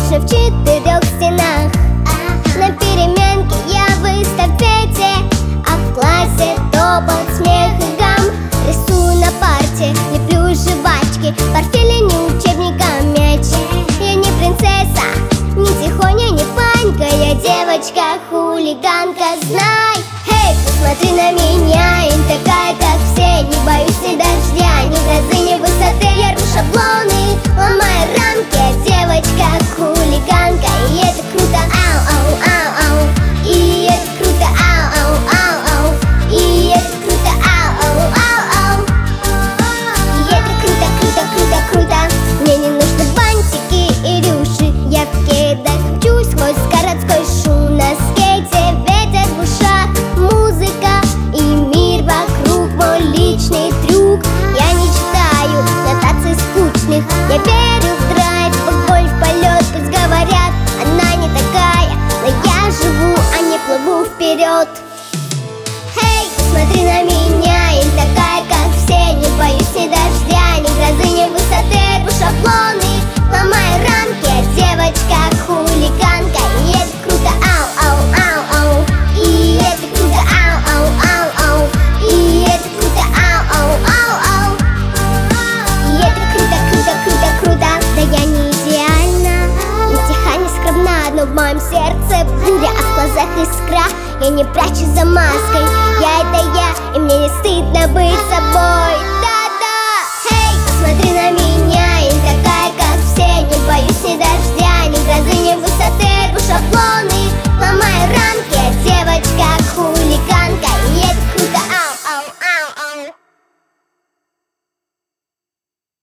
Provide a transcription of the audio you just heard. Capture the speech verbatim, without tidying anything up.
в четырех стенах. На переменке я в эстафете, а в классе топот, смех и гам. Рисую на парте, леплю жвачки, портфели не учебника, мяч. Я не принцесса, не тихоня, не панька, я девочка-хулиганка, знай. Эй, посмотри на меня, я не такая, как все. Не боюсь ни дождя, ни грозы, ни высоты. Я рву шаблоны, ломаю рамки, я девочка-хулиганка, и это круто, ау-ау-ау-ау. И это круто, ау-ау-ау-ау. И это круто, ау-ау-ау-ау. И это круто, круто, круто, круто. Мне не нужны бантики и рюши, я в кедах мчусь сквозь городской шум. На скейте ветер в ушах, музыка и мир вокруг, мой личный трюк. Я не читаю нотаций скучных, я верю в драйв, в боль, в полет. Пусть говорят, она не такая, но я живу, а не плыву вперед. Эй, посмотри на меня, я не такая, как все. Не боюсь ни дождя, ни грозы, ни высоты. Рву шаблоны, ломаю рамки, я девочка-хулиганка, и это круто, ау-ау-ау-ау. И это круто, ау-ау-ау-ау. И это круто, ау-ау-ау-ау. И это круто, круто, круто, круто. Да я не идеальна, не тиха, не скромна, но в моем сердце буря, а в глазах искра. Я не прячусь за маской,